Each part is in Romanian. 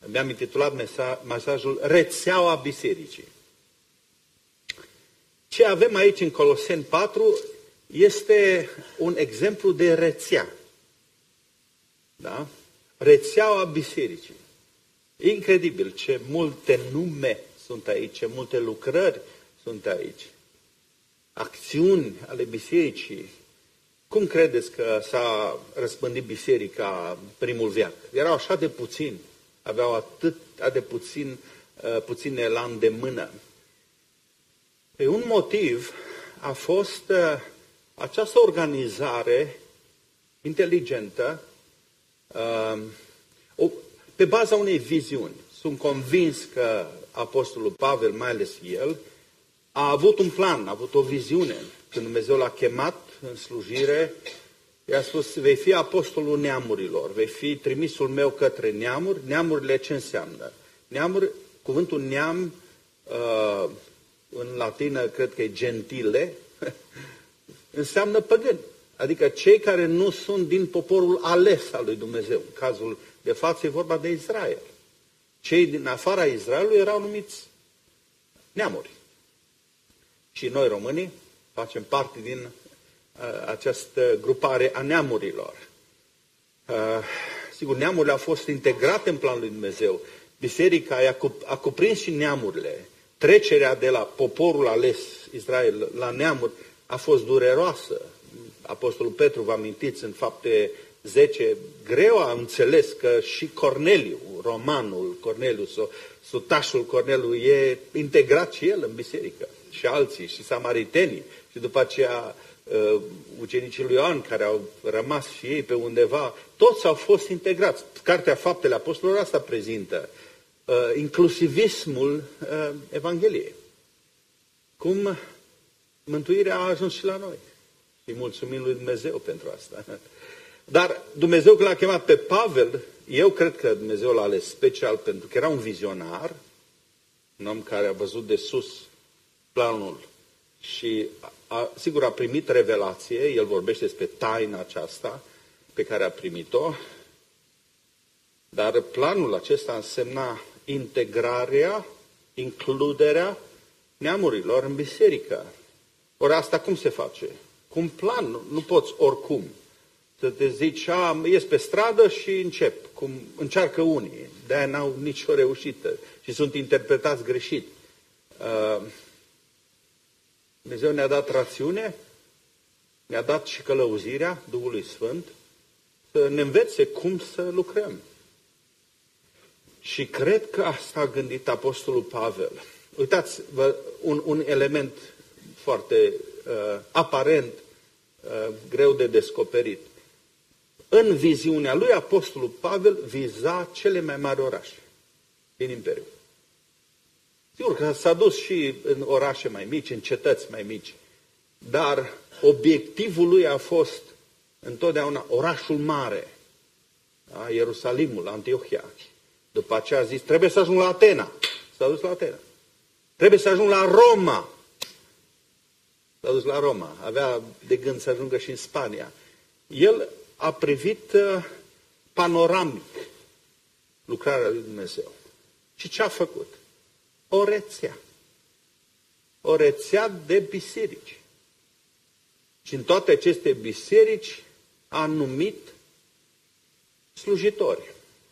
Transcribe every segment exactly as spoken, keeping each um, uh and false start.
Mi-am intitulat mesajul Rețeaua Bisericii. Ce avem aici în Coloseni patru este un exemplu de rețea. Da? Rețeaua bisericii. Incredibil ce multe nume sunt aici, ce multe lucrări sunt aici. Acțiuni ale bisericii. Cum credeți că s-a răspândit biserica primul veac? Erau așa de puțini, aveau atât de puțin, puține la îndemână. Pe un motiv a fost această organizare inteligentă, pe baza unei viziuni. Sunt convins că Apostolul Pavel, mai ales el, a avut un plan, a avut o viziune. Când Dumnezeu l-a chemat în slujire, i-a spus, vei fi apostolul neamurilor, vei fi trimisul meu către neamuri. Neamurile ce înseamnă? Neamuri, cuvântul neam, în latină cred că e gentile, înseamnă păgâni. Adică cei care nu sunt din poporul ales al lui Dumnezeu. În cazul de față e vorba de Israel. Cei din afara Israelului erau numiți neamuri. Și noi românii facem parte din uh, această grupare a neamurilor. Uh, sigur, neamurile au fost integrate în planul lui Dumnezeu. Biserica a cuprins și neamurile. Trecerea de la poporul ales Israel la neamuri a fost dureroasă. Apostolul Petru, vă amintiți, în Fapte zece, greu a înțeles că și Corneliu, romanul Corneliu, sutașul Corneliu, e integrat și el în biserică. Și alții, și samaritenii, și după aceea ucenicii lui Ioan, care au rămas și ei pe undeva, toți au fost integrați. Cartea Faptele Apostolilor asta prezintă inclusivismul Evangheliei. Cum mântuirea a ajuns și la noi. Și mulțumim lui Dumnezeu pentru asta. Dar Dumnezeu când l-a chemat pe Pavel, eu cred că Dumnezeu l-a ales special pentru că era un vizionar, un om care a văzut de sus planul și a, sigur a primit revelație, el vorbește despre taina aceasta pe care a primit-o, dar planul acesta însemna integrarea, includerea neamurilor în biserică. Ori asta cum se face? Cu un plan, nu, nu poți oricum. Să te zici, a, ies pe stradă și încep, cum încearcă unii. De-aia n-au nicio reușită și sunt interpretați greșit. Uh, Dumnezeu ne-a dat rațiune, ne-a dat și călăuzirea Duhului Sfânt să ne învețe cum să lucrăm. Și cred că asta a gândit Apostolul Pavel. Uitați-vă un, un element foarte uh, aparent, uh, greu de descoperit. În viziunea lui, Apostolul Pavel viza cele mai mari orașe din Imperiu. Sigur că s-a dus și în orașe mai mici, în cetăți mai mici, dar obiectivul lui a fost întotdeauna orașul mare, da? Ierusalimul, Antiohia. După aceea a zis, trebuie să ajung la Atena. S-a dus la Atena. Trebuie să ajung la Roma. S-a dus la Roma. Avea de gând să ajungă și în Spania. El a privit panoramic lucrarea lui Dumnezeu. Și ce a făcut? O rețea. O rețea de biserici. Și în toate aceste biserici a numit slujitori.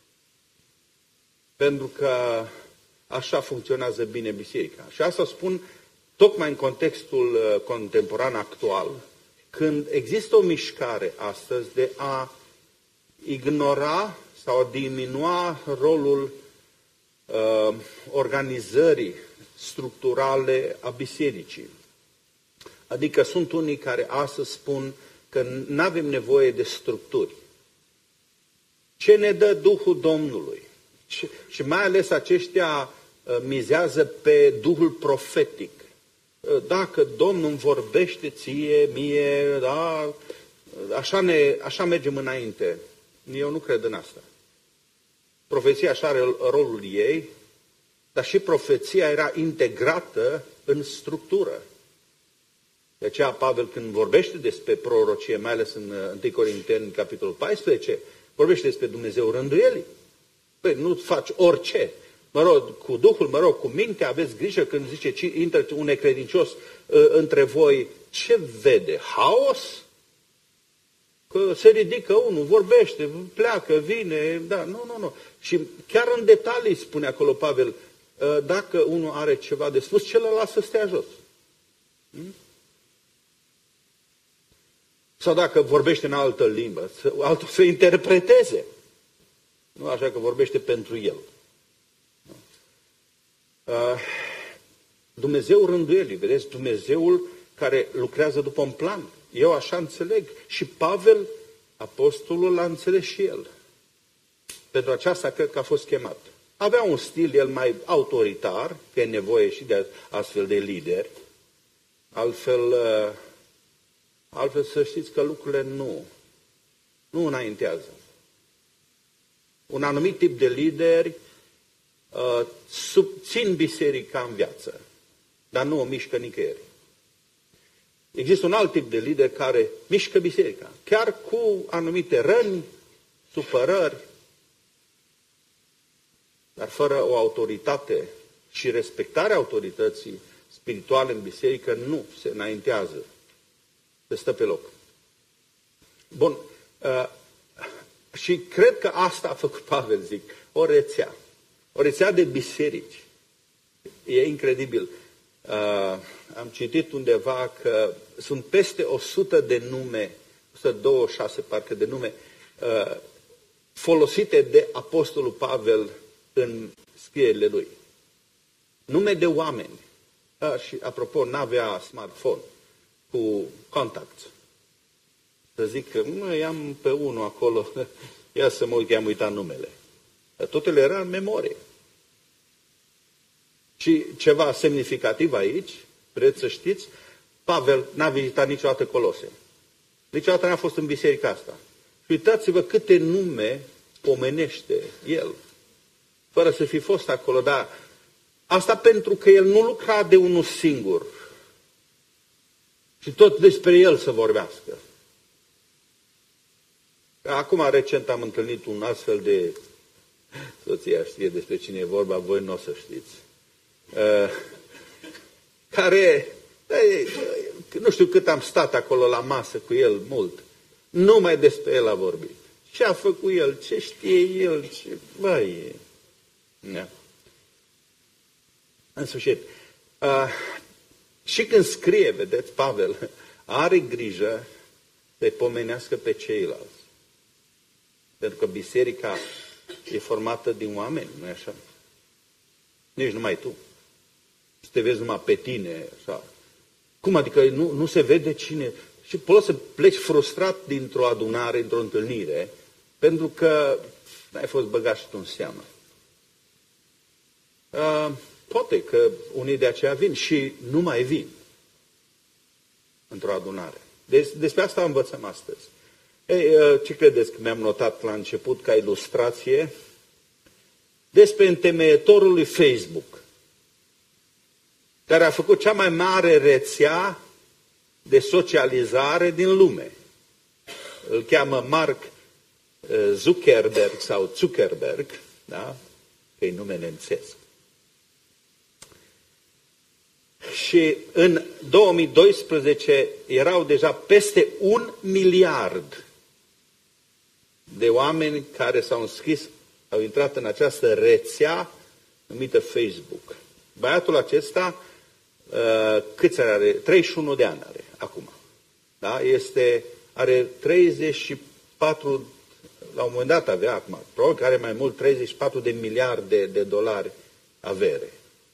Pentru că așa funcționează bine biserica. Și asta spun tocmai în contextul contemporan actual, când există o mișcare astăzi de a ignora sau a diminua rolul uh, organizării structurale a bisericii. Adică sunt unii care astăzi spun că nu avem nevoie de structuri. Ce ne dă Duhul Domnului? Și, și mai ales aceștia uh, mizează pe Duhul profetic. Uh, dacă Domnul îmi vorbește ție, mie, da, așa, ne, așa mergem înainte. Eu nu cred în asta. Profeția așa are rolul ei, dar și profeția era integrată în structură. De aceea Pavel, când vorbește despre prorocie, mai ales în întâi Corinteni, capitolul paisprezece, vorbește despre Dumnezeu rânduielii. Păi nu faci orice. Mă rog, cu Duhul, mă rog, cu minte, aveți grijă când zice, ci intră un necredincios uh, între voi, ce vede? Haos? Că se ridică unul, vorbește, pleacă, vine, da, nu, nu, nu. Și chiar în detalii spune acolo Pavel, uh, dacă unul are ceva de spus, celălalt să stea jos. Hmm? Sau dacă vorbește în altă limbă, altul să interpreteze. Nu așa că vorbește pentru el. Dumnezeu rânduielii, vedeți, Dumnezeul care lucrează după un plan. Eu așa înțeleg. Și Pavel, apostolul, l-a înțeles și el. Pentru aceasta cred că a fost chemat. Avea un stil el mai autoritar, că e nevoie și de astfel de lideri. Altfel, altfel să știți că lucrurile nu, nu înaintează. Un anumit tip de lideri uh, subțin biserica în viață, dar nu o mișcă nicăieri. Există un alt tip de lider care mișcă biserica, chiar cu anumite răni, supărări, dar fără o autoritate și respectarea autorității spirituale în biserică, nu se înaintează, se stă pe loc. Bun, uh, și cred că asta a făcut Pavel, zic, o rețea, o rețea de biserici. E incredibil. Uh, am citit undeva că sunt peste o sută de nume, o sută douăzeci și șase parcă de nume, uh, folosite de apostolul Pavel în scrierile lui. Nume de oameni. Uh, și apropo, n-avea smartphone cu contact. Să zic că nu, i-am pe unul acolo, ia să mă uit, i-am uitat numele. Totul era în memorie. Și ceva semnificativ aici, vreți să știți, Pavel n-a vizitat niciodată Colose. Niciodată n-a fost în biserica asta. Și uitați-vă câte nume pomenește el, fără să fi fost acolo, dar asta pentru că el nu lucra de unul singur. Și tot despre el să vorbească. Acum, recent, am întâlnit un astfel de... Soția știe despre cine e vorba, voi nu o să știți. Uh, care... Nu știu cât am stat acolo la masă cu el, mult. Numai despre el a vorbit. Ce a făcut el, ce știe el, ce... Băi... Da. În sfârșit. Uh, și când scrie, vedeți, Pavel, are grijă să-i pomenească pe ceilalți. Pentru că biserica e formată din oameni, nu-i așa? Nici numai tu. Să te vezi numai pe tine, așa. Cum adică nu, nu se vede cine... Și poți să pleci frustrat dintr-o adunare, dintr-o întâlnire, pentru că n-ai fost băgat și tu în seamă. Uh, poate că unii de aceea vin și nu mai vin într-o adunare. Des, despre asta învățăm astăzi. Ei, ce credeți că mi-am notat la început ca ilustrație? Despre întemeietorul lui Facebook, care a făcut cea mai mare rețea de socializare din lume. Îl cheamă Mark Zuckerberg sau Zuckerberg, da? Că e nume nemțesc. Și în două mii doisprezece erau deja peste un miliard de oameni care s-au înscris, au intrat în această rețea numită Facebook. Băiatul acesta, uh, câți are? treizeci și unu de ani are acum. Da? Este, are treizeci și patru, la un moment dat avea acum, probabil că are mai mult, treizeci și patru de miliarde de dolari avere.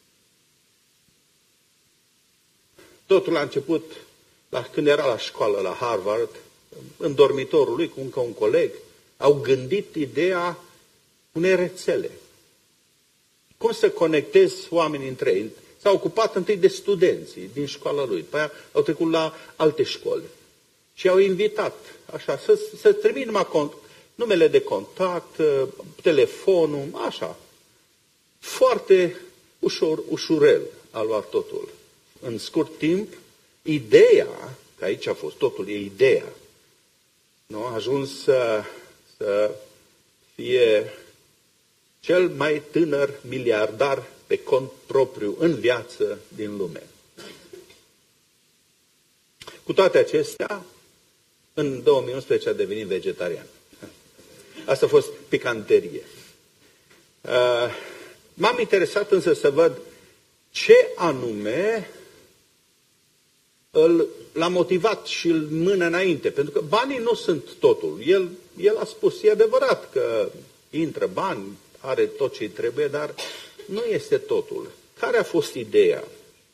Totul a început la, când era la școală, la Harvard, în dormitorul lui, cu încă un coleg, au gândit ideea unei rețele. Cum să conectezi oamenii între ei? S-a ocupat întâi de studenții din școala lui, după aia au trecut la alte școli. Și au invitat, așa, să, să trimit numai cont, numele de contact, telefonul, așa. Foarte ușor, ușurel a luat totul. În scurt timp, ideea, că aici a fost, totul e ideea, nu? A ajuns să, să fie cel mai tânăr miliardar pe cont propriu în viață din lume. Cu toate acestea, în două mii unsprezece a devenit vegetarian. Asta a fost picanterie. M-am interesat însă să văd ce anume îl, l-a motivat și îl mână înainte. Pentru că banii nu sunt totul. El, el a spus, e adevărat că intră bani, are tot ce trebuie, dar nu este totul. Care a fost ideea?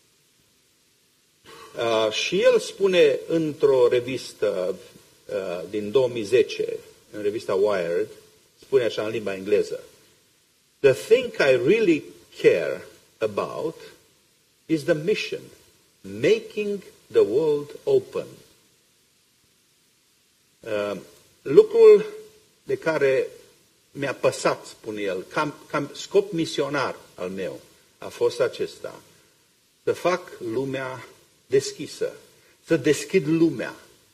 Uh, și el spune într-o revistă uh, din două mii zece, în revista Wired, spune așa în limba engleză: The thing I really care about is the mission, making the world open. Uh, lucrul de care mi-a păsat, spune el, cam, cam scop misionar al meu a fost acesta: să fac lumea deschisă, să deschid lumea,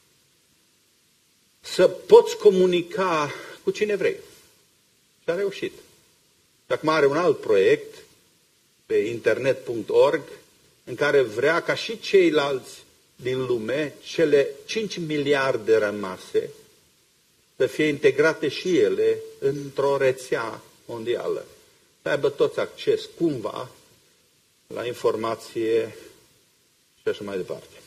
să poți comunica cu cine vrei. Și a reușit. Și acum are un alt proiect pe internet punct org în care vrea ca și ceilalți din lume, cele cinci miliarde rămase, să fie integrate și ele într-o rețea mondială. Să aibă toți acces cumva la informație și așa mai departe.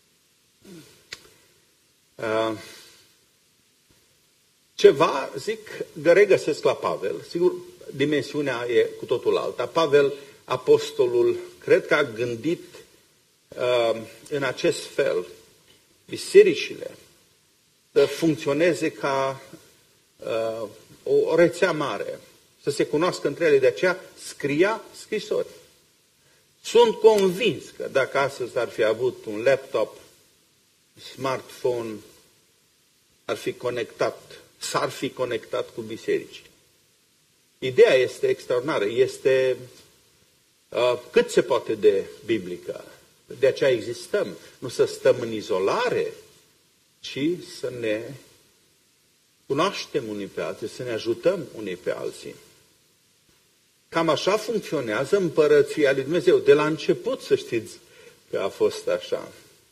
Ceva, zic, regăsesc la Pavel. Sigur, dimensiunea e cu totul alta. Pavel, apostolul, cred că a gândit uh, în acest fel bisericile să funcționeze ca uh, o rețea mare, să se cunoască între ele. De aceea scria scrisori. Sunt convins că dacă astăzi ar fi avut un laptop, smartphone, ar fi conectat, s-ar fi conectat cu biserici. Ideea este extraordinară, este uh, cât se poate de biblică. De aceea existăm. Nu să stăm în izolare, ci să ne cunoaștem unii pe alții, să ne ajutăm unii pe alții. Cam așa funcționează împărăția lui Dumnezeu. De la început, să știți că a fost așa.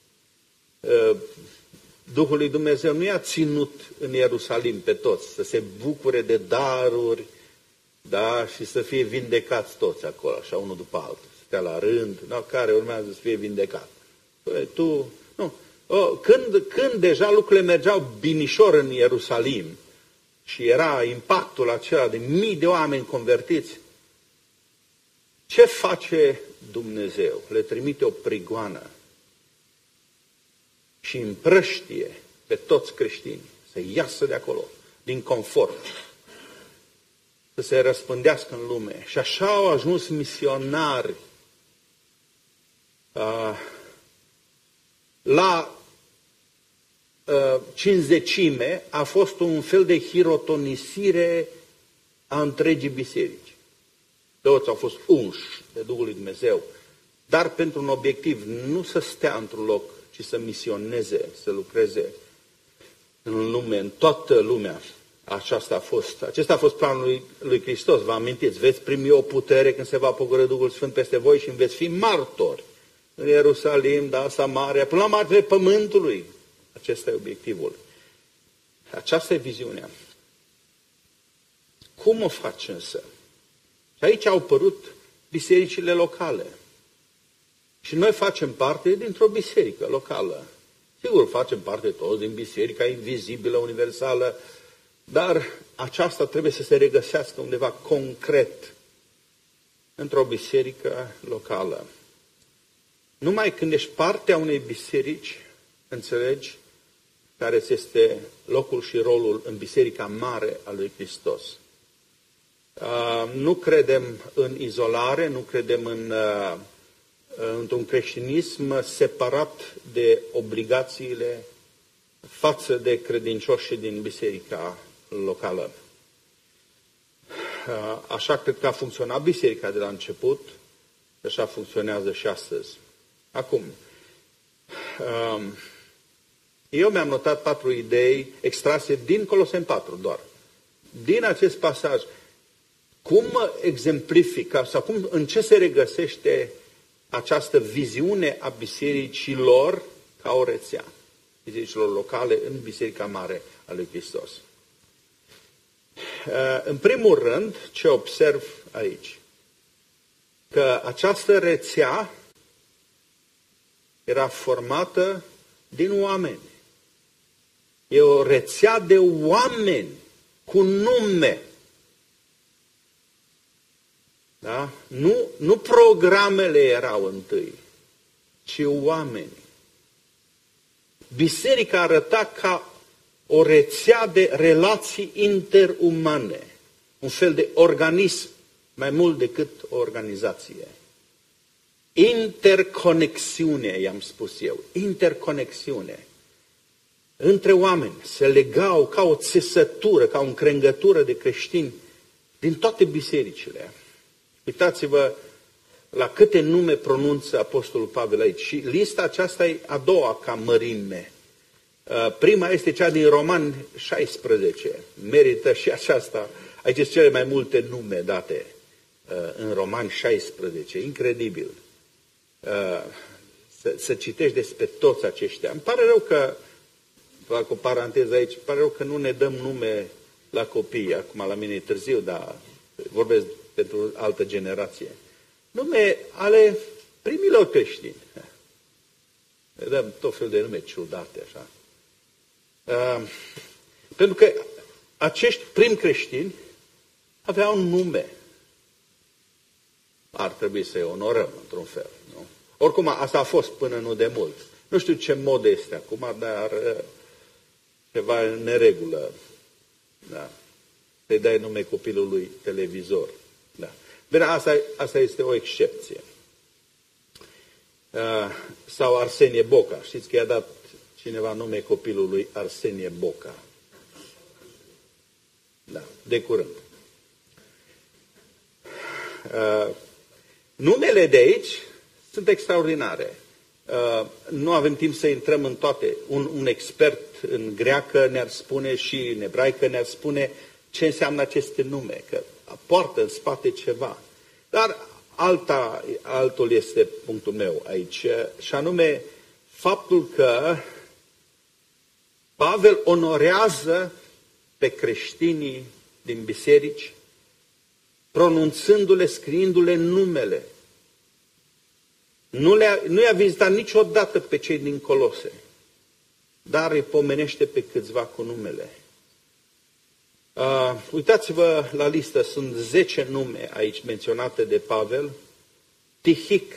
Duhul lui Dumnezeu nu i-a ținut în Ierusalim pe toți, să se bucure de daruri, da, și să fie vindecați toți acolo, așa, unul după altul. Să stea la rând, da, care urmează să fie vindecat. Păi, tu, nu. O, când, când deja lucrurile mergeau binișor în Ierusalim și era impactul acela de mii de oameni convertiți, ce face Dumnezeu? Le trimite o prigoană și împrăștie pe toți creștinii să iasă de acolo, din confort, să se răspândească în lume. Și așa au ajuns misionari uh, la uh, cincizecime. A fost un fel de hirotonisire a întregii biserici. Toți au fost unși de Duhul lui Dumnezeu, dar pentru un obiectiv, nu să stea într-un loc, ci să misioneze, să lucreze în lume, în toată lumea. Aceasta a fost, acesta a fost planul lui, lui Hristos. Vă amintiți, veți primi o putere când se va pogorî Duhul Sfânt peste voi și veți fi martori în Ierusalim, da, Samaria, până la marginile pământului. Acesta e obiectivul. Aceasta e viziunea. Cum o faci însă? Și aici au apărut bisericile locale. Și noi facem parte dintr-o biserică locală. Sigur, facem parte toți din biserica invizibilă, universală, dar aceasta trebuie să se regăsească undeva concret într-o biserică locală. Numai când ești parte a unei biserici, înțelegi care este locul și rolul în biserica mare a lui Hristos. Uh, nu credem în izolare, nu credem în, uh, într-un creștinism separat de obligațiile față de credincioșii din biserica locală. Uh, așa cred că a funcționat biserica de la început și așa funcționează și astăzi. Acum, uh, eu mi-am notat patru idei extrase din Coloseni patru doar. Din acest pasaj, cum exemplifică sau cum, în ce se regăsește această viziune a bisericilor ca o rețea, bisericilor locale în Biserica Mare a lui Hristos. În primul rând, ce observ aici? Că această rețea era formată din oameni. E o rețea de oameni cu nume. Da? Nu, nu programele erau întâi, ci oamenii. Biserica arăta ca o rețea de relații interumane, un fel de organism, mai mult decât o organizație. Interconexiune, i-am spus eu, interconexiune. Între oameni se legau ca o țesătură, ca o încrengătură de creștini din toate bisericile. Uitați-vă la câte nume pronunță Apostolul Pavel aici. Și lista aceasta e a doua ca mărime. Prima este cea din Romani șaisprezece. Merită și aceasta. Aici sunt cele mai multe nume date în Romani șaisprezece. Incredibil. Să, să citești despre toți aceștia. Îmi pare rău că, fac o paranteză aici, îmi pare rău că nu ne dăm nume la copii. Acum la mine e târziu, dar vorbesc pentru altă generație. Nume ale primilor creștini. Ne dăm tot fel de nume ciudate, așa. Uh, pentru că acești prim creștini aveau un nume. Ar trebui să-i onorăm, într-un fel. Nu? Oricum, asta a fost până nu de mult. Nu știu ce mod este acum, dar uh, ceva în neregulă. Da. Să-i dai nume copilului televizor. Da. Bine, asta, asta este o excepție. Uh, sau Arsenie Boca. Știți că i-a dat cineva nume copilului Arsenie Boca. Da, de curând. Uh, numele de aici sunt extraordinare. Uh, nu avem timp să intrăm în toate. Un, un expert în greacă ne-ar spune și în ebraică ne-ar spune ce înseamnă aceste nume, că poartă în spate ceva. Dar alta, altul este punctul meu aici, și anume faptul că Pavel onorează pe creștinii din biserici, pronunțându-le, scriindu-le numele. Nu, le-a, nu i-a vizitat niciodată pe cei din Colose, dar îi pomenește pe câțiva cu numele. Uh, uitați-vă la listă, sunt zece nume aici menționate de Pavel. Tihic,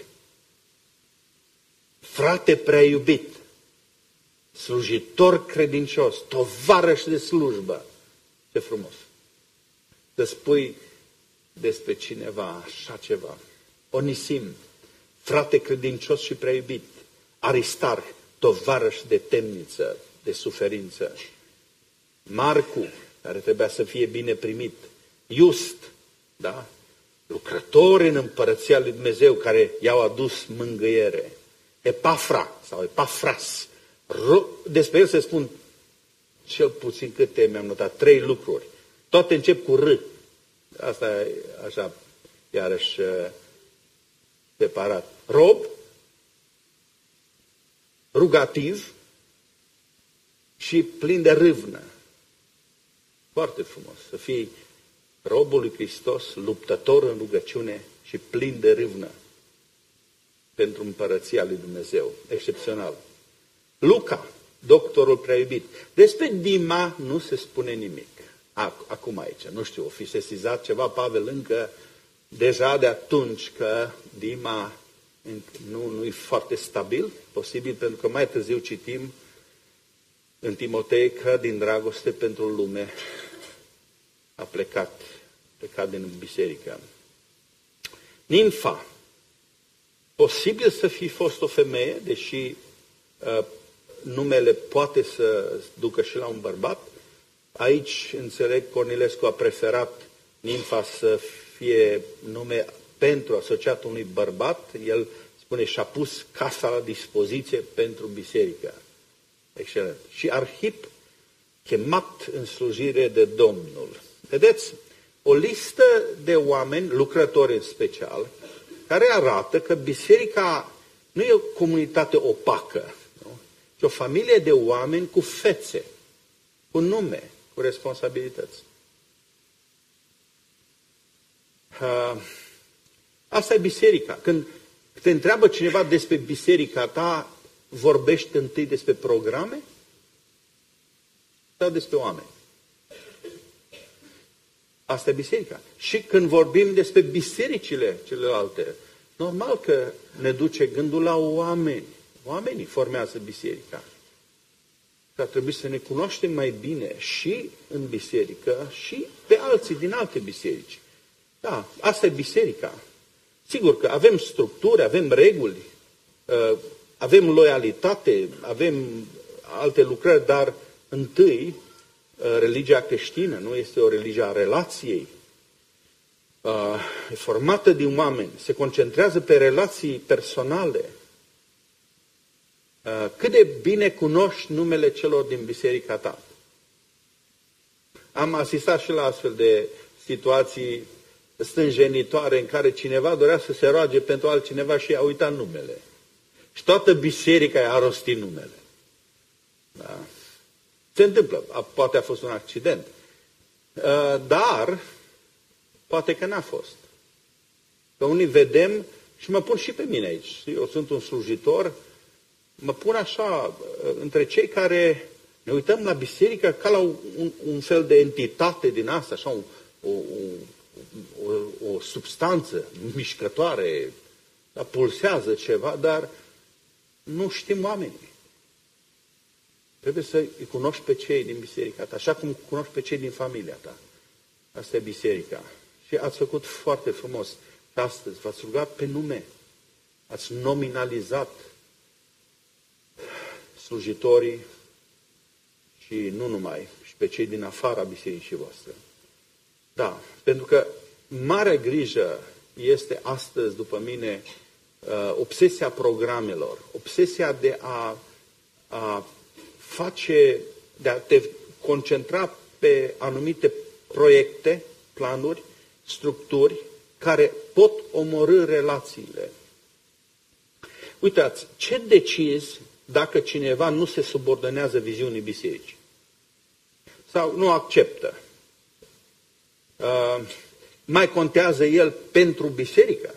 frate prea iubit, slujitor credincios, tovarăș de slujbă. Ce frumos! Să spui despre cineva așa ceva. Onisim, frate credincios și prea iubit. Aristarh, tovarăș de temniță, de suferință. Marcu, care trebuia să fie bine primit. Just, da? Lucrători în împărăția lui Dumnezeu care i-au adus mângâiere. Epafra sau Epafras. Despre el se spun cel puțin câte mi-am notat, trei lucruri. Toate încep cu R. Asta e așa, iarăși separat. Rob, rugativ și plin de râvnă. Foarte frumos. Să fii robul lui Hristos, luptător în rugăciune și plin de râvnă pentru împărăția lui Dumnezeu. Excepțional. Luca, doctorul prea iubit. Despre Dima nu se spune nimic. Acum aici, nu știu, o fi sesizat ceva Pavel încă deja de atunci că Dima nu, nu e foarte stabil, posibil pentru că mai târziu citim în Timotei că din dragoste pentru lume a plecat, plecat din biserică. Nimfa. Posibil să fi fost o femeie, deși uh, numele poate să ducă și la un bărbat. Aici, înțeleg, Cornilescu a preferat Nimfa să fie nume pentru asociat unui bărbat. El spune, și-a pus casa la dispoziție pentru biserică. Excelent. Și Arhip, chemat în slujire de Domnul. Vedeți, o listă de oameni, lucrători în special, care arată că biserica nu e o comunitate opacă, nu? ci o familie de oameni cu fețe, cu nume, cu responsabilități. Uh, asta e biserica. Când te întreabă cineva despre biserica ta, vorbești întâi despre programe sau despre oameni? Asta e biserica. Și când vorbim despre bisericile celelalte, normal că ne duce gândul la oameni. Oamenii formează biserica. Și ar trebui să ne cunoaștem mai bine și în biserică și pe alții din alte biserici. Da, asta e biserica. Sigur că avem structuri, avem reguli, avem loialitate, avem alte lucrări, dar întâi religia creștină nu este o religie a relației. E formată din oameni, se concentrează pe relații personale. Cât de bine cunoști numele celor din biserica ta? Am asistat și la astfel de situații stânjenitoare în care cineva dorea să se roage pentru altcineva și a uitat numele. Și toată biserica i-a rostit numele. Da. Se întâmplă. Poate a fost un accident. Dar poate că n-a fost. Că unii vedem, și mă pun și pe mine aici. Eu sunt un slujitor, mă pun așa între cei care ne uităm la biserică ca la un, un fel de entitate din asta, așa un, o, o, o, o substanță mișcătoare, pulsează ceva, dar nu știm oamenii. Trebuie să îi cunoști pe cei din biserica ta, așa cum cunoști pe cei din familia ta. Asta e biserica. Și ați făcut foarte frumos. Și astăzi v-ați rugat pe nume. Ați nominalizat slujitorii și nu numai, și pe cei din afara bisericii voastre. Da, pentru că mare grijă este astăzi, după mine, obsesia programelor, obsesia de a, a face, de a te concentra pe anumite proiecte, planuri, structuri care pot omorî relațiile. Uitați, ce decizi dacă cineva nu se subordonează viziunii bisericii? Sau nu acceptă? Uh, mai contează el pentru biserică?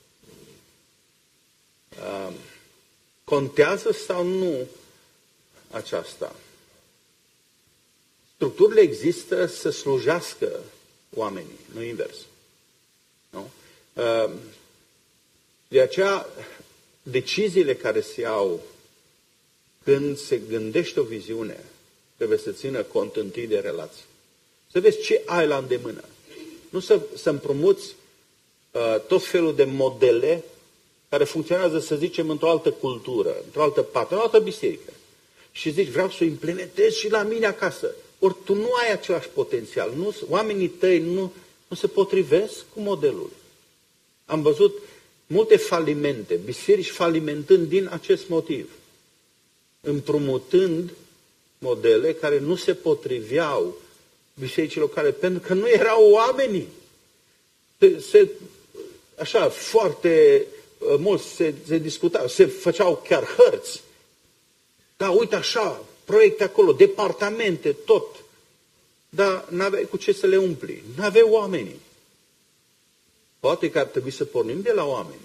Uh, contează sau nu aceasta? Structurile există să slujească oamenii, nu invers. Nu? Uh, de aceea, deciziile care se iau când se gândește o viziune, trebuie să țină cont întâi de relații. Să vezi ce ai la îndemână. Nu să, să împrumuți uh, tot felul de modele care funcționează, să zicem, într-o altă cultură, într-o altă parte, într-o altă biserică. Și zici, vreau să o implementez și la mine acasă. Ori tu nu ai același potențial. Nu, oamenii tăi nu, nu se potrivesc cu modelul. Am văzut multe falimente, biserici falimentând din acest motiv. Împrumutând modele care nu se potriveau bisericii locale, pentru că nu erau oamenii. Se, se, așa, foarte mulți se, se discutau, se făceau chiar hărți. Da, uite așa, proiecte acolo, departamente, tot. Dar n-aveai cu ce să le umpli. N-aveai oamenii. Poate că ar trebui să pornim de la oameni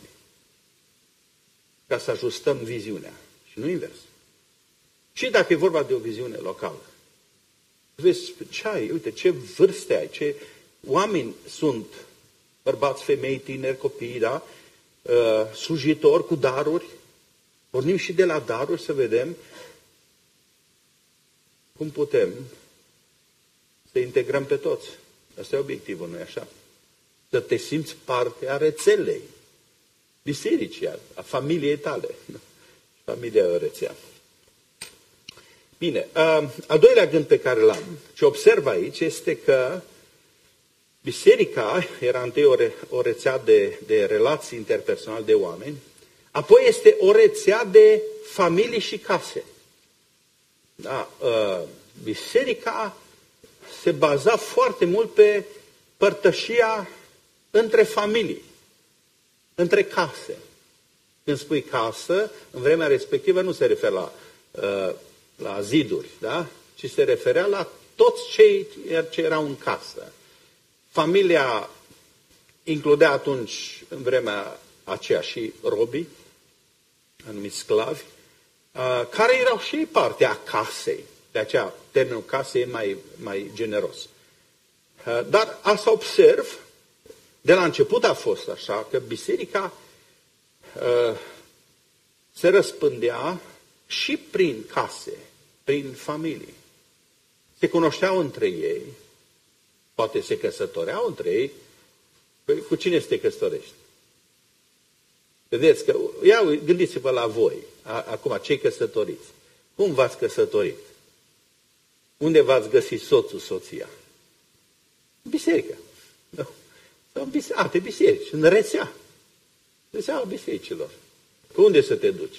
ca să ajustăm viziunea. Și nu invers. Și dacă e vorba de o viziune locală. Vezi ce ai, uite, ce vârste ai, ce oameni sunt, bărbați, femei, tineri, copii, da? Uh, slujitori cu daruri. Pornim și de la daruri să vedem cum putem să integrăm pe toți. Asta e obiectivul, nu-i așa? Să te simți parte a rețelei bisericii, a familiei tale. Familia e o rețea. Bine, al doilea gând pe care l-am, ce observ aici, este că biserica era întâi o, re, o rețea de, de relații interpersonale de oameni, apoi este o rețea de familii și case. Da, biserica se baza foarte mult pe părtășia între familii, între case. Când spui casă, în vremea respectivă nu se referă la, la ziduri, da? Ci se referea la toți cei ce erau în casă. Familia includea atunci, în vremea aceea, și robii, anumiți sclavi, care erau și ei parte a casei. De aceea, termenul casei e mai, mai generos. Dar asta observ, de la început a fost așa, că biserica se răspândea și prin case, prin familii. Se cunoșteau între ei, poate se căsătoreau între ei. Păi, cu cine să te căsătorești? Vedeți că, ia, gândiți-vă la voi, acum, cei căsătoriți. Cum v-ați căsătorit? Unde v-ați găsit soțul, soția? În biserică. Nu? Sau în bise- alte biserici, în rețea. Rețeaua bisericilor. Cu unde să te duci?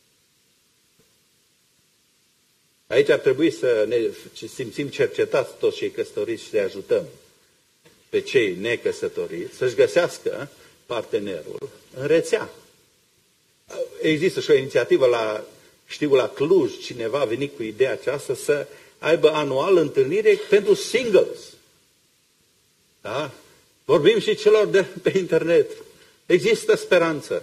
Aici ar trebui să ne simțim cercetați toți cei căsătoriți și să ajutăm pe cei necăsătoriți să-și găsească partenerul în rețea. Există și o inițiativă la, știu, la Cluj, cineva a venit cu ideea aceasta să aibă anual întâlnire pentru singles. Da? Vorbim și celor de pe internet. Există speranță.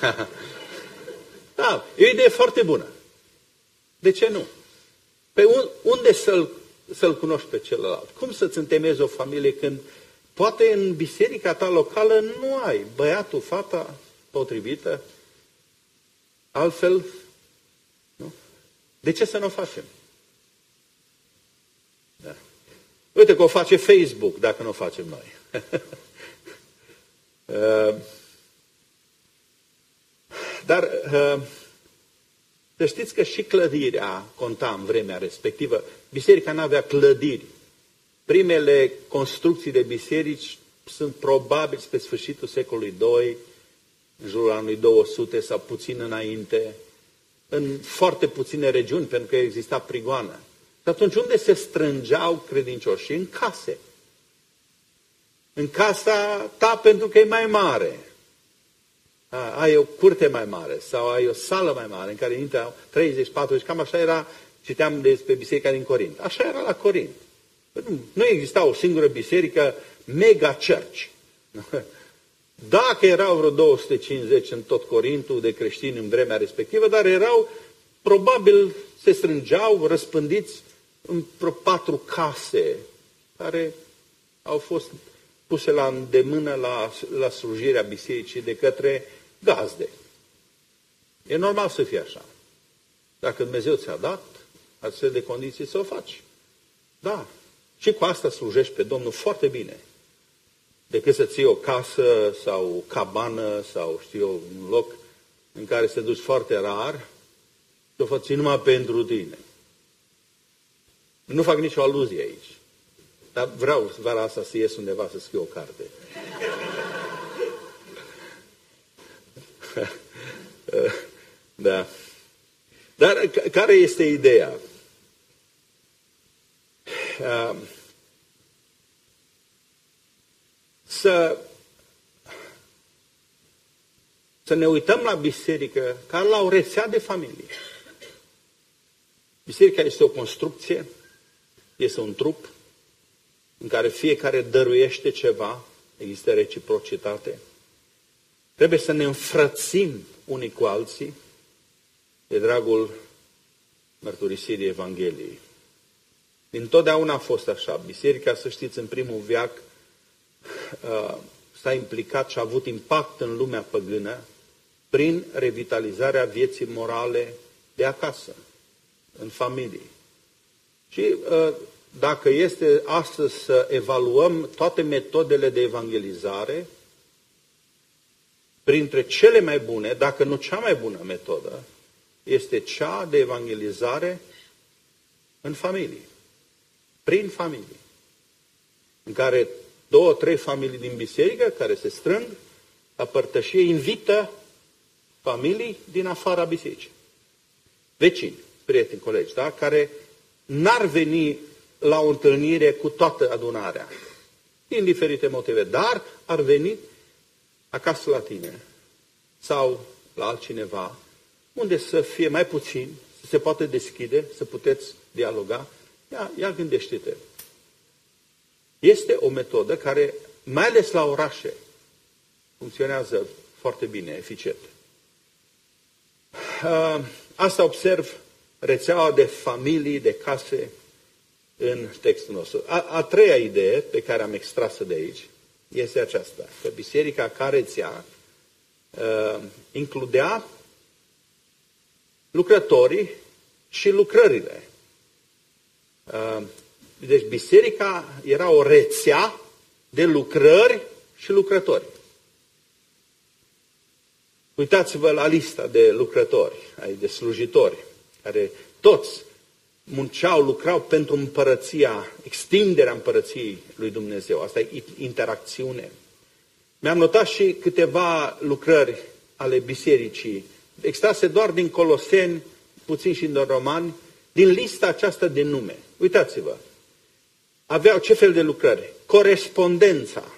Da, e o idee foarte bună. De ce nu? Pe unde să-l, să-l cunoști pe celălalt? Cum să-ți întemeiezi o familie când poate în biserica ta locală nu ai băiatul, fata potrivită? Altfel, nu? De ce să nu o facem? Da. Uite că o face Facebook, dacă nu o facem noi. Dar să știți că și clădirea conta în vremea respectivă. Biserica nu avea clădiri. Primele construcții de biserici sunt probabil spre sfârșitul secolului doi, în jurul anului două sute sau puțin înainte, în foarte puține regiuni, pentru că exista prigoană. Și atunci unde se strângeau credincioșii? În case. În casa ta pentru că e mai mare. Ai o curte mai mare sau ai o sală mai mare în care intră treizeci patruzeci, cam așa era, citeam despre biserica din Corint. Așa era la Corint. Nu exista o singură biserică, mega church. Dacă erau vreo două sute cincizeci în tot Corintul de creștini în vremea respectivă, dar erau, probabil, se strângeau, răspândiți în vreo patru case care au fost puse la îndemână la, la slujirea bisericii de către gazde. E normal să fie așa. Dacă Dumnezeu ți-a dat astfel de condiții să o faci. Da. Și cu asta slujești pe Domnul foarte bine. Decât să ții o casă sau o cabană sau știu eu, un loc în care să te duci foarte rar și o faci numai pentru tine. Nu fac nicio aluzie aici. Dar vreau vara asta să ies undeva să scriu o carte. Da. Dar care este ideea? Să, să ne uităm la biserică ca la o rețea de familie. Biserica este o construcție, este un trup în care fiecare dăruiește ceva, există reciprocitate. Trebuie să ne înfrățim unii cu alții de dragul mărturisirii Evangheliei. Dintotdeauna a fost așa. Biserica, să știți, în primul veac s-a implicat și a avut impact în lumea păgână prin revitalizarea vieții morale de acasă, în familie. Și dacă este astăzi să evaluăm toate metodele de evangelizare, printre cele mai bune, dacă nu cea mai bună metodă, este cea de evangelizare în familie. Prin familie. În care două, trei familii din biserică care se strâng la părtășie invită familii din afara bisericii. Vecini, prieteni, colegi, da? Care n-ar veni la o întâlnire cu toată adunarea. din diferite motive, dar ar veni acasă la tine sau la altcineva, unde să fie mai puțin, să se poată deschide, să puteți dialoga. Ia, ia gândește-te. Este o metodă care, mai ales la orașe, funcționează foarte bine, eficient. Asta observ rețeaua de familii, de case în textul nostru. A, a treia idee pe care am extras-o de aici este aceasta, că biserica ca rețea uh, includea lucrătorii și lucrările. Uh, deci biserica era o rețea de lucrări și lucrători. Uitați-vă la lista de lucrători, de slujitori, care toți munceau, lucrau pentru împărăția, extinderea împărăției lui Dumnezeu. Asta e interacțiune. Mi-am notat și câteva lucrări ale bisericii, extrase doar din Coloseni, puțin și din Romani, din lista aceasta de nume. Uitați-vă. Aveau ce fel de lucrări? Corespondența.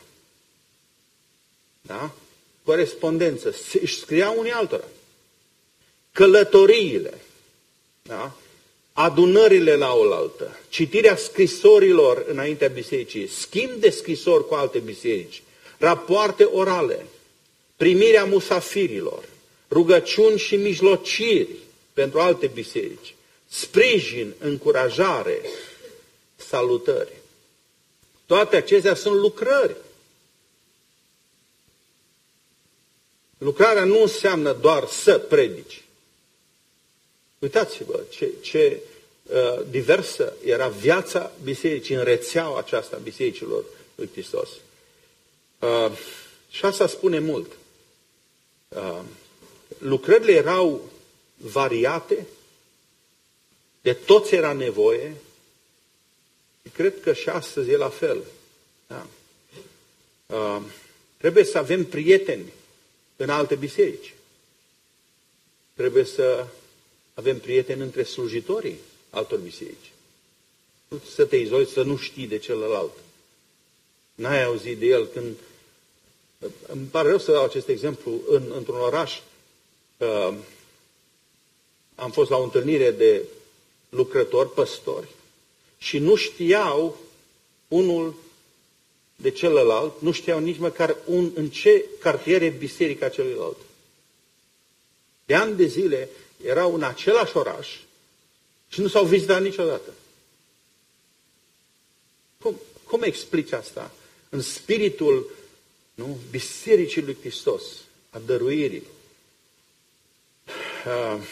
Da? Corespondență. Își scriau unii altora. Călătoriile. Da? Adunările la oaltă. Citirea scrisorilor înaintea bisericii. Schimb de scrisori cu alte biserici. Rapoarte orale. Primirea musafirilor. Rugăciuni și mijlociri pentru alte biserici. Sprijin, încurajare, salutări. Toate acestea sunt lucrări. Lucrarea nu înseamnă doar să predici. Uitați-vă ce, ce uh, diversă era viața bisericii în rețeaua aceasta a bisericilor lui Hristos. Uh, și asta spune mult. Uh, lucrările erau variate, de toți era nevoie, și cred că și astăzi e la fel. Da. Uh, trebuie să avem prieteni în alte biserici. Trebuie să avem prieteni între slujitorii altor biserici. Nu să te izoli, să nu știi de celălalt. N-ai auzit de el când... Îmi pare rău să dau acest exemplu. În, într-un oraș uh, am fost la o întâlnire de lucrători, păstori, și nu știau unul de celălalt, nu știau nici măcar un, în ce cartier e biserica celuilalt. De ani de zile erau în același oraș și nu s-au vizitat niciodată. Cum, cum explici asta? În spiritul, nu, bisericii lui Hristos, a dăruirii. Uh,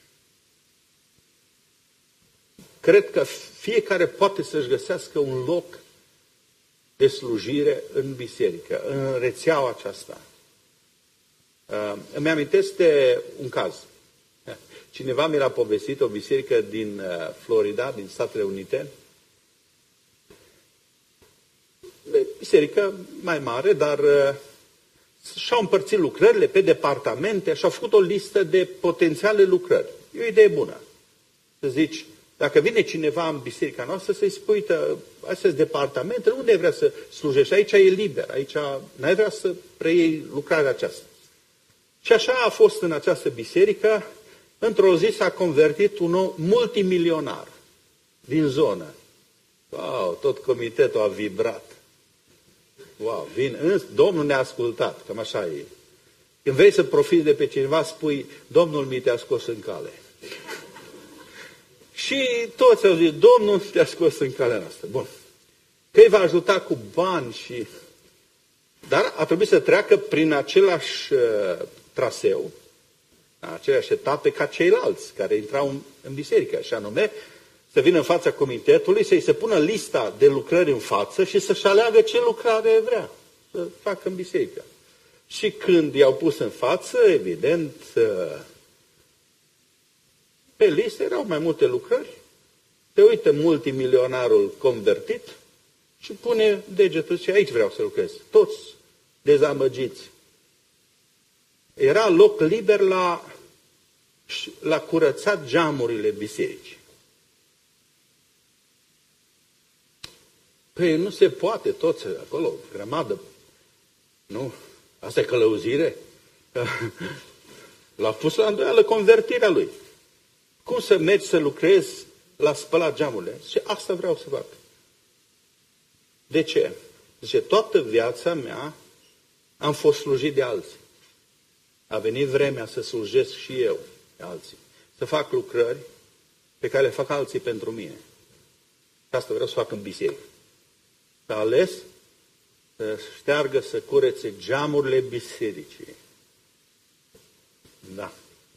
cred că fiecare poate să-și găsească un loc de slujire în biserică, în rețeaua aceasta. Uh, îmi amintesc de un caz. Cineva mi l-a povestit, o biserică din uh, Florida, din Statele Unite. Biserică mai mare, dar uh, și-au împărțit lucrările pe departamente și au făcut o listă de potențiale lucrări. E o idee bună. Să zici, dacă vine cineva în biserica noastră, să-i spui, uite, astea sunt departamentele, unde vrea să slujești? Aici e liber, aici n-ai vrea să preiei lucrarea aceasta. Și așa a fost în această biserică. Într-o zi s-a convertit un om multimilionar din zonă. Wow, tot comitetul a vibrat. Wow, vine, Domnul ne-a ascultat, cam așa e. Când vrei să profiți de pe cineva, spui, Domnul mi te-a scos în cale. Și toți au zis, Domnul te-a scos în calea noastră. Bun. Că îi va ajuta cu bani și... Dar a trebuit să treacă prin același uh, traseu, aceleași etape ca ceilalți care intrau în, în biserică, și anume să vină în fața comitetului, să-i se pună lista de lucrări în față și să-și aleagă ce lucrare vrea să facă în biserică. Și când i-au pus în față, evident, pe listă erau mai multe lucrări. Se uită multimilionarul convertit și pune degetul și aici vreau să lucrez. Toți dezamăgiți. Era loc liber la, la curățat geamurile bisericii. Păi nu se poate, toți acolo, grămadă. Nu? Asta e călăuzire? L-a pus la îndoială convertirea lui. Cum să mergi să lucrezi la spălat geamurile? Și asta vreau să fac. De ce? Zice, toată viața mea am fost slujit de alții. A venit vremea să slujesc și eu de alții. Să fac lucrări pe care le fac alții pentru mine. Și asta vreau să fac în biserică. S-a ales să șteargă, să curețe geamurile bisericii. Da.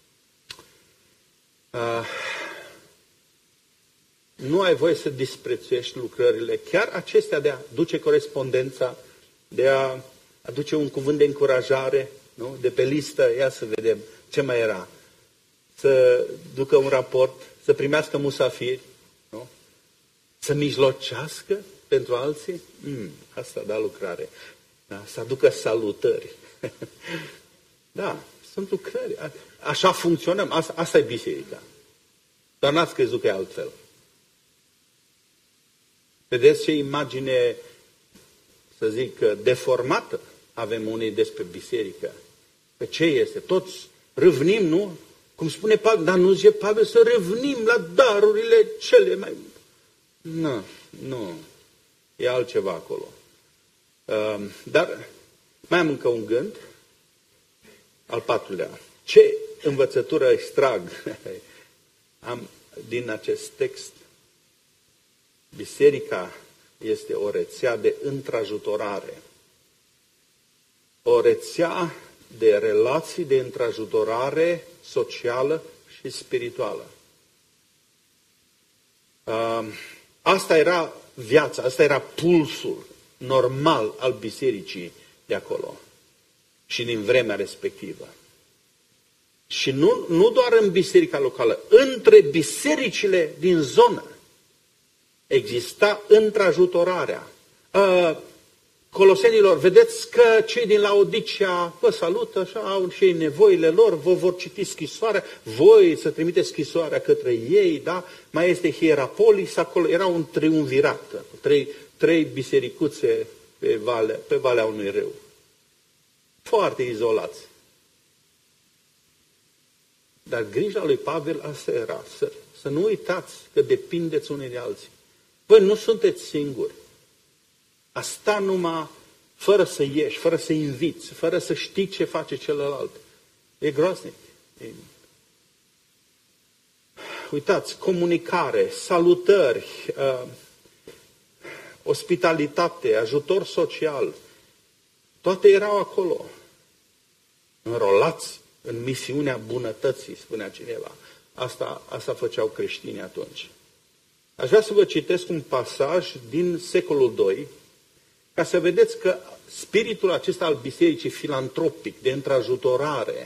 Uh, nu ai voie să disprețuiești lucrările, chiar acestea de a duce corespondența, de a aduce un cuvânt de încurajare, nu? De pe listă, ia să vedem ce mai era. Să ducă un raport, să primească musafiri, nu? Să mijlocească pentru alții. Mm, asta da lucrare. Da? Să aducă salutări. Da, sunt lucrări. Așa funcționăm. Asta, asta e biserica. Dar n-ați crezut că e altfel. Vedeți ce imagine, să zic, deformată avem unii despre biserică. Pe ce este? Toți râvnim, nu? Cum spune Pavel, dar nu zice Pavel să râvnim la darurile cele mai... Nu, nu. E altceva acolo. Dar mai am încă un gând. Al patrulea. Ce învățătură extrag am din acest text? Biserica este o rețea de întrajutorare. O rețea de relații de întrajutorare socială și spirituală. Asta era viața, asta era pulsul normal al bisericii de acolo și din vremea respectivă. Și nu, nu doar în biserica locală, între bisericile din zonă exista întrajutorarea. Colosenilor, vedeți că cei din Laodicea vă salută, așa, au și ei nevoile lor, vă vor citi scrisoarea, voi să trimiteți scrisoarea către ei, da? Mai este Hierapolis, acolo era un triumvirat, trei, trei bisericuțe pe valea, pe valea unui râu. Foarte izolați. Dar grija lui Pavel asta era, să, să nu uitați că depindeți unii de alții. Voi nu sunteți singuri. A sta numai fără să ieși, fără să inviți, fără să știi ce face celălalt. E groaznic. E... Uitați, comunicare, salutări, uh, ospitalitate, ajutor social, toate erau acolo. Înrolați în misiunea bunătății, spunea cineva. Asta, asta făceau creștinii atunci. Aș vrea să vă citesc un pasaj din secolul doi, ca să vedeți că spiritul acesta al bisericii filantropic, de întrajutorare,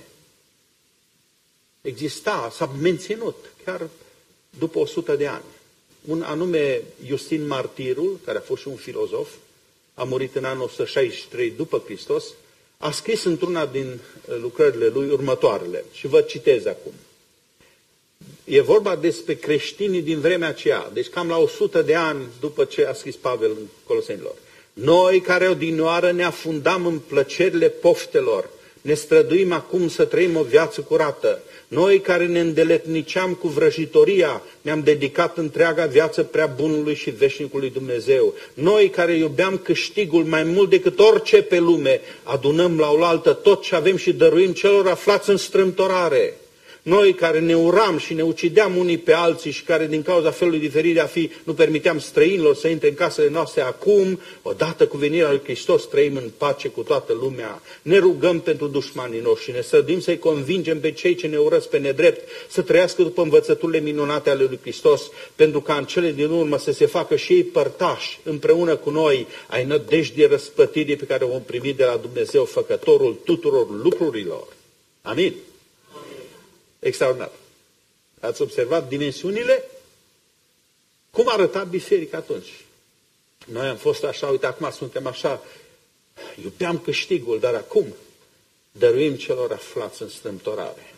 exista, s-a menținut chiar după o sută de ani. Un anume Iustin Martirul, care a fost și un filozof, a murit în anul o sută șaizeci și trei după Hristos, a scris într-una din lucrările lui următoarele și vă citez acum. E vorba despre creștinii din vremea aceea, deci cam la o sută de ani după ce a scris Pavel în Colosenilor. Noi care odinioară ne afundam în plăcerile poftelor, ne străduim acum să trăim o viață curată. Noi care ne îndeletniceam cu vrăjitoria, ne-am dedicat întreaga viață prea bunului și veșnicului Dumnezeu. Noi care iubeam câștigul mai mult decât orice pe lume, adunăm la oaltă tot ce avem și dăruim celor aflați în strâmtorare. Noi care ne uram și ne ucideam unii pe alții și care din cauza felului diferit de a fi nu permiteam străinilor să intre în casele noastre acum, odată cu venirea lui Hristos trăim în pace cu toată lumea, ne rugăm pentru dușmanii noștri, ne străduim să-i convingem pe cei ce ne urăsc pe nedrept să trăiască după învățăturile minunate ale lui Hristos, pentru ca în cele din urmă să se facă și ei părtași împreună cu noi ai nădejdii răspătirii pe care o vom primi de la Dumnezeu, făcătorul tuturor lucrurilor. Amin. Extraordinar. Ați observat dimensiunile? Cum arăta biserica atunci? Noi am fost așa, uite, acum suntem așa, iubeam câștigul, dar acum dăruim celor aflați în strâmtorare.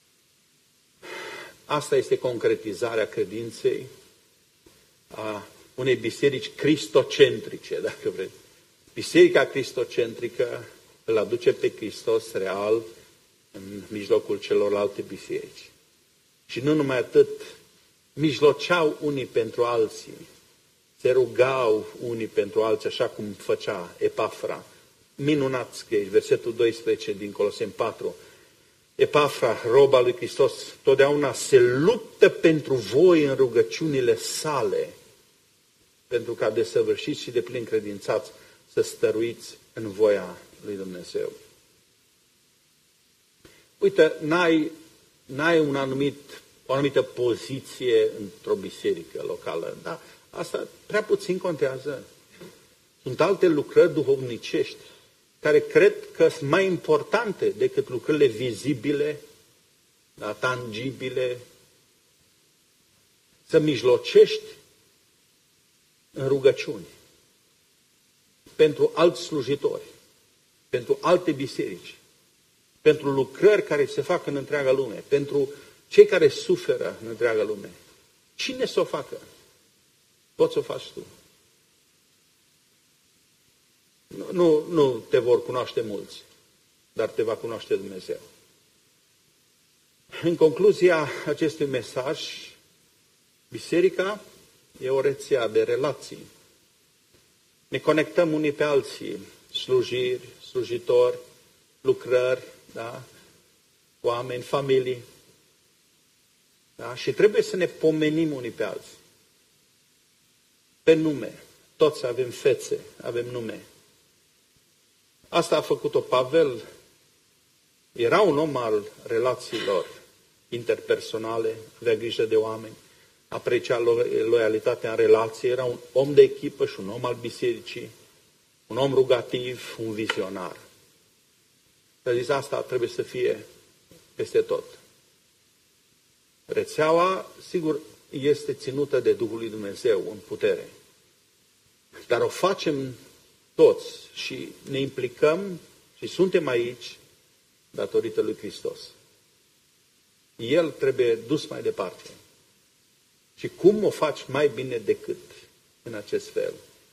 Asta este concretizarea credinței, a unei biserici cristocentrice, dacă vreți. Biserica cristocentrică îl aduce pe Hristos real în mijlocul celorlalte biserici. Și nu numai atât, mijloceau unii pentru alții, se rugau unii pentru alții, așa cum făcea Epafra. Minunat scrie, versetul doisprezece din Coloseni patru. Epafra, roba lui Hristos, totdeauna se luptă pentru voi în rugăciunile sale, pentru ca desăvârșiți și de plin credințați să stăruiți în voia lui Dumnezeu. Uite, n-ai, n-ai un anumit, o anumită poziție într-o biserică locală, dar asta prea puțin contează. Sunt alte lucrări duhovnicești care cred că sunt mai importante decât lucrările vizibile, da, tangibile. Să mijlocești în rugăciuni pentru alți slujitori, pentru alte biserici, pentru lucrări care se fac în întreaga lume, pentru cei care suferă în întreaga lume. Cine să o facă? Poți să o faci tu. Nu, nu, nu te vor cunoaște mulți, dar te va cunoaște Dumnezeu. În concluzia acestui mesaj, biserica e o rețea de relații. Ne conectăm unii pe alții, slujiri, slujitori, lucrări, da? Oameni, familii. Da? Și trebuie să ne pomenim unii pe alții. Pe nume. Toți avem fețe, avem nume. Asta a făcut-o Pavel. Era un om al relațiilor interpersonale, avea grijă de oameni, aprecia loialitatea în relație, era un om de echipă și un om al bisericii, un om rugativ, un vizionar. Și a zis, asta trebuie să fie peste tot. Rețeaua, sigur, este ținută de Duhul lui Dumnezeu în putere. Dar o facem toți și ne implicăm și suntem aici datorită lui Hristos. El trebuie dus mai departe. Și cum o faci mai bine decât în acest fel?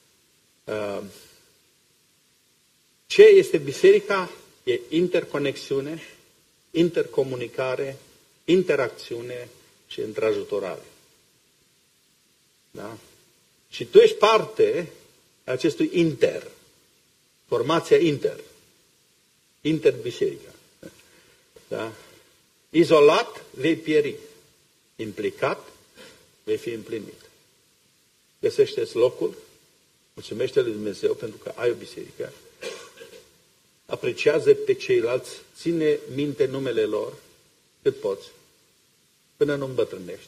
Ce este biserica? E interconexiune, intercomunicare, interacțiune și întrajutorare. Da? Și tu ești parte a acestui inter, formația inter, interbiserica. Da? Izolat vei pieri, implicat vei fi împlinit. Găsește-ți locul, mulțumește lui Dumnezeu pentru că ai o biserică, apreciază pe ceilalți, ține minte numele lor cât poți, până nu îmbătrânești.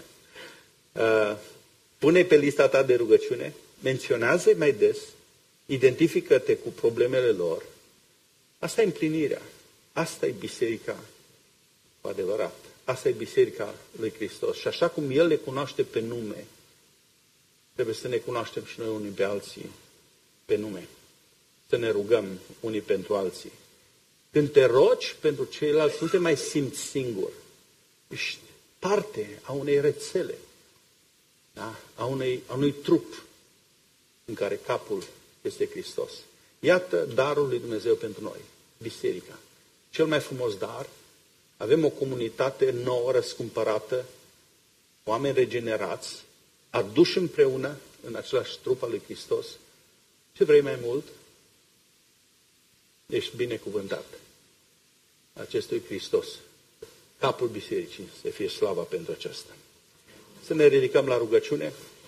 Pune pe lista ta de rugăciune, menționează-i mai des, identifică-te cu problemele lor. Asta e împlinirea. Asta e biserica cu adevărat. Asta e biserica lui Hristos. Și așa cum El le cunoaște pe nume, trebuie să ne cunoaștem și noi unii pe alții pe nume. Să ne rugăm unii pentru alții. Când te rogi pentru ceilalți, nu te mai simți singur. Ești parte a unei rețele, da? a, unei, a unui trup în care capul este Hristos. Iată darul lui Dumnezeu pentru noi, biserica. Cel mai frumos dar, avem o comunitate nouă, răscumpărată, oameni regenerați, aduși împreună în același trup al lui Hristos. Ce vrei mai mult? Ești binecuvântat acestui Hristos. Capul bisericii să fie slava pentru aceasta. Să ne ridicăm la rugăciune.